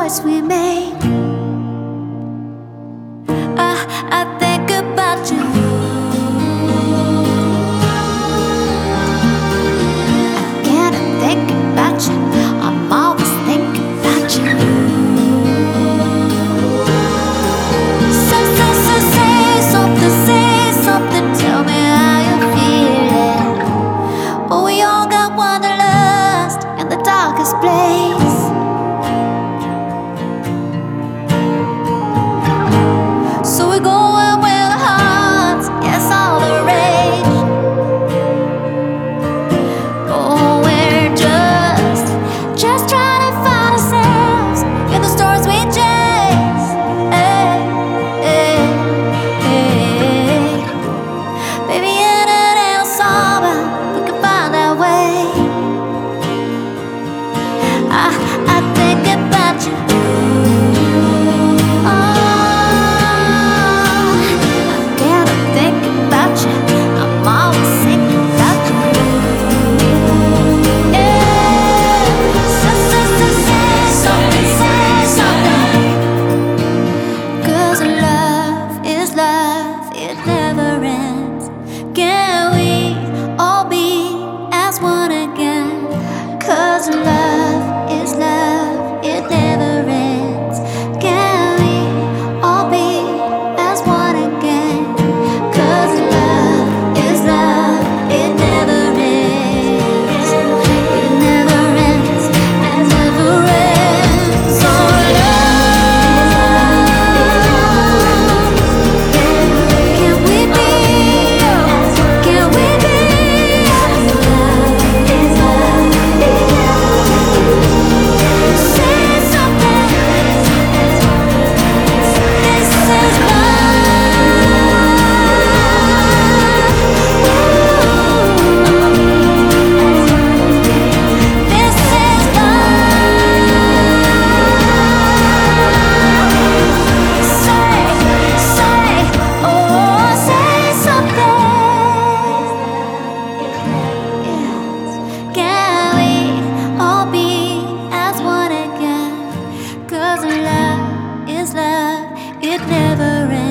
choice we made. I think about you. I can't think about you. I'm always thinking about you. Say something, tell me how you're feeling. Oh, we all got wanderlust in the darkest place. So we're going where the hearts, yes, all the rage. Oh, we're just trying to find ourselves in the stars we chase. Hey, hey, hey. Baby, in it ain't summer, we can find our way. I think about you. It never ends. Can we all be as one again? 'Cause love is love, it never ends. Can we all be as one again? 'Cause love is love, it never ends. It never ends, it never ends. Oh, love is love, it never ends.